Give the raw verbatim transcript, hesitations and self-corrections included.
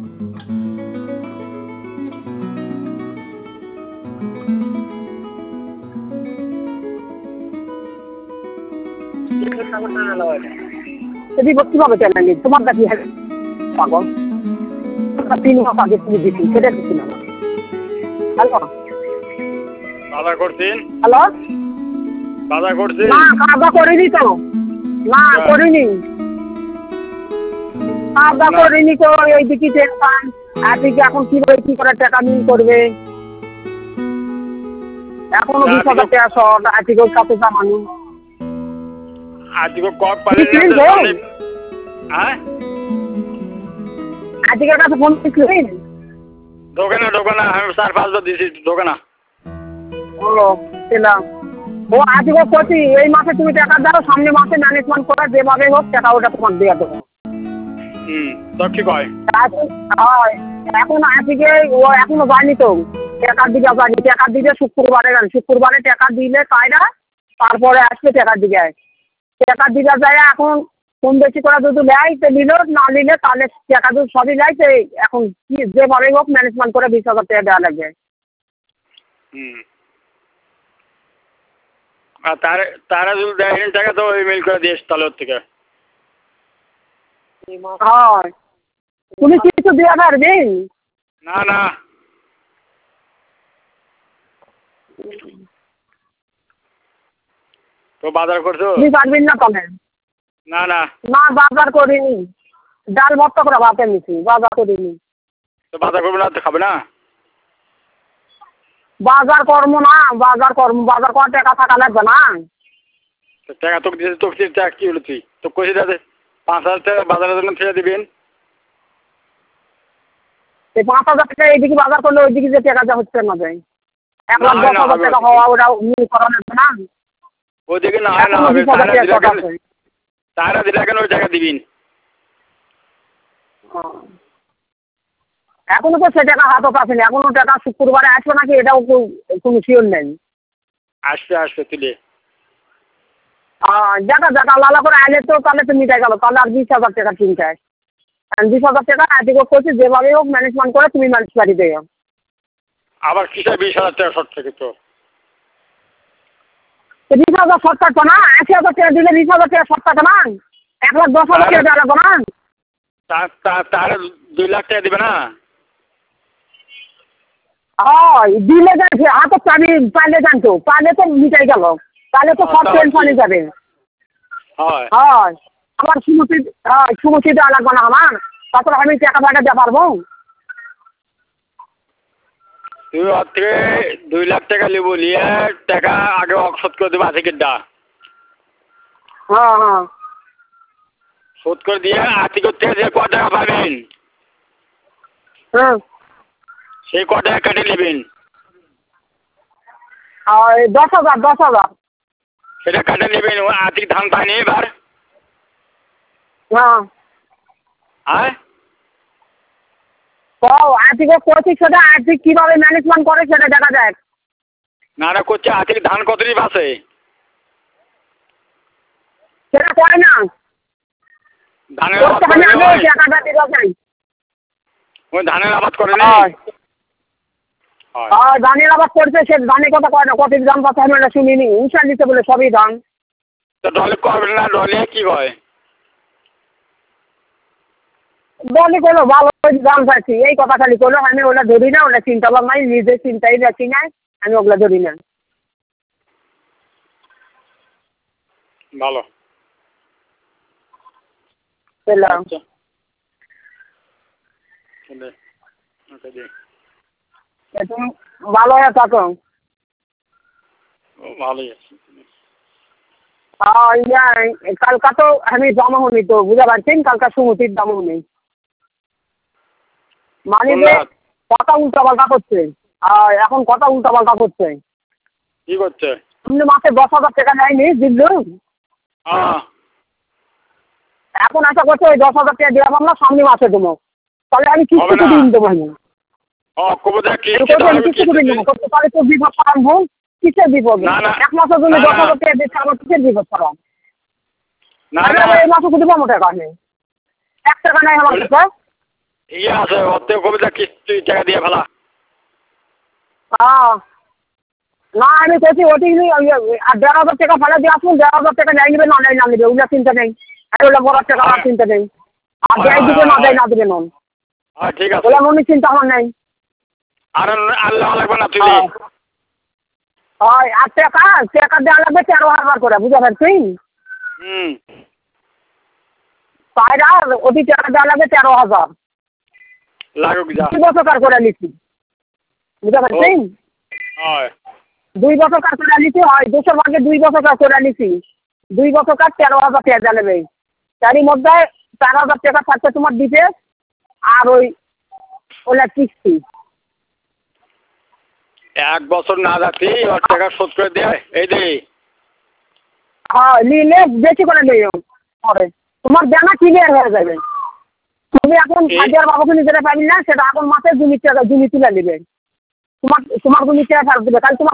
বিপদ কিভাবে চালানি তোমার কাছে পাগল তিন মাস আগে তুমি দিচ্ছি সেটা দিচ্ছি না হ্যালো বাজার করছেন হ্যালো বাজার করছেন না কাজা করিনি তো না করিনি কাজা করিনি তো এই দিকে টেনশন এদিকে এখন কিভাবে কি করে টাকা নিয়ে করবে এখনো বিশ হাজার টাকা শর্ট আজকেও সাথে জামানি আজকে কপ পালে হ্যাঁ আজকের কাছে ফোন দিচ্ছিলেন ঢোকে না ঢোকে না আমি চার পাঁচবার দিয়েছি ঢোকে না ও পেলাম ও আজকে করছি এই মাসে তুমি টাকা দাও সামনে মাসে ম্যানেজমেন্ট করে যেভাবে হোক টাকা ওটা তোমার দেওয়া দেবো হুম তো ঠিক হয় হয় এখন আজকে ও এখনো যায়নি তো টাকার দিকে যায়নি টাকার দিকে শুক্রবারে গেল শুক্রবারে টাকা দিলে কায়রা তারপরে আসবে টাকার দিকে টাকার দিকে যায় এখন কম বেশি করে যদি নেয় তো নিল না নিলে তাহলে টাকা যদি সবই নেয় তো এখন কি যেভাবে হোক ম্যানেজমেন্ট করে বিশ হাজার টাকা দেওয়া লাগবে হুম আর তারা তারা যদি দেয় টাকা তো ইমেল করে দিয়েছ তাহলে ওর থেকে হয় তুমি কিছু দেওয়া পারবেন না না তো বাজার করছো তুমি পারবেন না তাহলে না না না বাজার করিনি ডাল ভর্তা করে ভাতে নিছি বাজার করিনি তো বাজার করবে না তো খাবে না বাজার কর্ম না বাজার কর্ম বাজার করার টাকা থাকা লাগবে না তো টাকা তোকে দিয়েছে তোকে টাকা কি হলো তুই তো কষে যাবে পাঁচ হাজার টাকা বাজারের জন্য ছেড়ে দিবেন এই পাঁচ হাজার টাকা এইদিকে বাজার করলে ওইদিকে যে টাকা যা হচ্ছে না যায় এক লাখ দশ হাজার টাকা হওয়া ওটা মিল করা লাগবে না ওইদিকে না হয় না হবে তারা দিলে কেন ওই টাকা দিবেন এখনো তো সে টাকা হাতও আসেনি এখনো টাকা শুক্রবারে আসবে নাকি এটাও কোনো শিওর নেই আসবে আসবে তুলে দেখা যাক আল্লাহ করে আলে তো তাহলে তো মিটাই গেল তাহলে আর বিশ হাজার টাকা চিন্তায় বিশ হাজার টাকা এদিকে করছি যেভাবে হোক ম্যানেজমেন্ট করে তুমি ম্যানেজ বাড়ি দেয় আবার কিসে বিশ হাজার টাকা শর্ট থেকে তো বিশ হাজার শর্ট থাকতো না আশি হাজার টাকা দিলে বিশ হাজার টাকা শর্ট থাকে না এক লাখ দশ হাজার টাকা দেওয়া লাগবে না তাহলে দুই লাখ টাকা দিবে না হয় দিলে যাচ্ছে হাতে চাবি পাইলে জানতো পাইলে তো মিটাই গেল তাহলে তো সব টেনশনে যাবে হয় হয় আমার সুমতি হয় সুমতি দেওয়া লাগবে না আমার তারপরে আমি টাকা ফাঁকা দিতে পারবো তুমি ওর থেকে দুই লাখ টাকা নেবো নিয়ে টাকা আগে শোধ করে দেবো আশি কিডা হ্যাঁ হ্যাঁ শোধ করে দিয়ে আর্থিকের থেকে যে ক টাকা পাবেন হ্যাঁ সেই ক টাকা কেটে নেবেন দশ হাজার দশ হাজার সেটা কেটে নেবেন ও আর্থিক ধান পায়নি এবার হ্যাঁ হ্যাঁ ও আর্থিক করছি সেটা আর্থিক কীভাবে ম্যানেজমেন্ট করে সেটা দেখা যায় না না করছে আর্থিক ধান কতটি বাসে সেটা করে না ধানের আবাদ করতে করে হবে আগে টাকাটা দিতে চাই ওই ধানের আবাদ করে নি হয় ধানের আবাদ করছে সে ধানের কথা কয় না কত দাম কথা আমি এটা শুনিনি উঁচা দিতে বলে সবই ধান তো ডলে করবে না ডলে কি হয় বলি করলো ভালো দাম চাইছি এই কথা খালি করলো আমি ওটা ধরি না ওটা চিন্তা ভাবনাই নিজের চিন্তাই রাখি না আমি ওগুলা ধরি না ভালো পেলাম তুমি ভালো হয়ে থাকো ভালোই আছে হ্যাঁ ইয়া কালকা তো আমি জমা হনি তো বুঝতে পারছেন কালকা সুমতির দামও নেই মানে যে কথা উল্টা পাল্টা করছে আর এখন কথা উল্টা পাল্টা করছে কি করছে তুমি মাসে দশ হাজার টাকা নেয়নি দিল্লু এখন আশা করছে ওই দশ হাজার টাকা দেওয়া পারলাম সামনে মাসে দেবো তাহলে আমি কিস্তি দিন দেবো আমি তাহলে তো বিপদ করাম হোক কিসের বিপদ এক মাসের জন্য দশ হাজার টাকা দিচ্ছে আমার কিসের বিপদ করাম এই মাসে কিন্তু কম টাকা নেই এক টাকা নেই আমার কাছে ইয়ে আছে ওর থেকে কবিতা কিস্তি টাকা দিয়ে ফেলা। হ্যাঁ না আমি বলছি ওটি আর দেড় হাজার টাকা ফেলে দিয়ে আসুন, দেড় হাজার টাকা নেয় নেবে না নেয় না নেবে ওগুলো চিন্তা নেই, আর ওগুলো বড় টাকা আর চিন্তা নেই, আর দেয় দিবে না দেয় না দিবে নন হ্যাঁ ঠিক আছে। ওগুলো মনে চিন্তা আমার নেই। আর আর নেওয়া লাগবে না তুই। হয় আর টাকা টাকা দেওয়া লাগবে তেরো হাজার করে বুঝতে পারছি। হুম পায়রা ওটি টাকা দেওয়া লাগবে তেরো হাজার লাগুক যা। দুই বছর কার করে নিচ্ছি বুঝতে পারছি। হয় দুই বছর কাজ করে নিচ্ছি, হয় দুশোর ভাগে দুই বছর কাজ করে নিচ্ছি, দুই বছর কাজ তেরো হাজার টাকা নেবে, তারই মধ্যে চার হাজার টাকা থাকছে তোমার দিতে আর ওই ওলা কিস্তি। এক বছর না যাচ্ছি ওর টাকা শোধ করে দেয় এই দে। হ্যাঁ নিলে বেশি করে নেই পরে তোমার দেনা ক্লিয়ার হয়ে যাবে। তুমি এখন হাজার বাবাকে নিজেরা পাবি না, সেটা এখন মাসে জমি টাকা জমি তুলে নেবে, তোমার তোমার জমি টাকা ফেরত দেবে, তাহলে তোমার